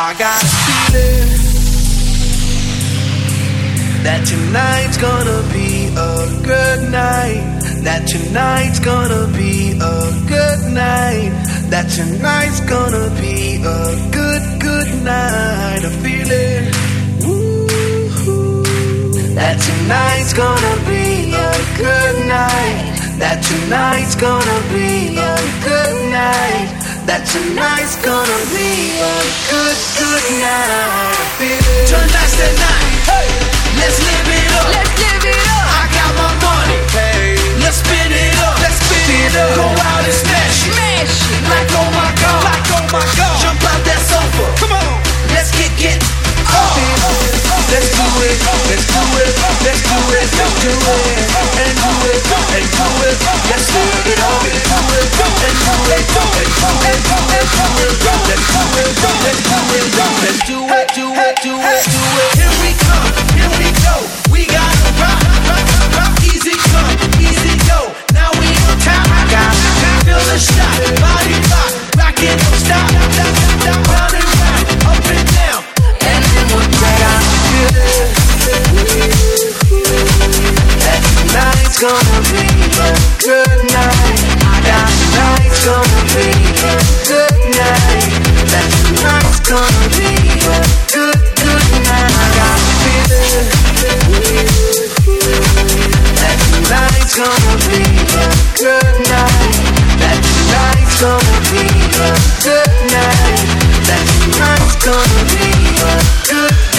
I got a feeling that tonight's gonna be a good night. That tonight's gonna be a good night. That tonight's gonna be a good night. A feeling that tonight's gonna be a good night. That tonight's gonna be a good night. That tonight's gonna be a good night. A feeling tonight's the night. Hey, let's live it up. Let's live it up. I got my money. Hey, let's spin it up. Let's spin it up. Go out and smash it. Smash it. Like oh my god. Like oh my god. Jump out that sofa. Come on. Let's get Let's do it. Let's do it. Let's do it. Let's do it. And do it. And do it. Let's do it all. And do it. And do it. And do it. And do it. Let's do it. Let's do it. Let's do it. Do it. Do it. Do it. Here we come. Here we go. We gotta rock. Rock. Rock. Easy come. Easy go. Now we on top. I got feel the shot. Body rock. Rock it. Don't stop. Round and round. Up and down. And then we'll take out. That tonight's gonna be a good night. That tonight's gonna be a good night. That tonight's gonna be a good night. I got a feeling that tonight's gonna be a good night. That tonight's gonna be a good night. That tonight's gonna be a good night.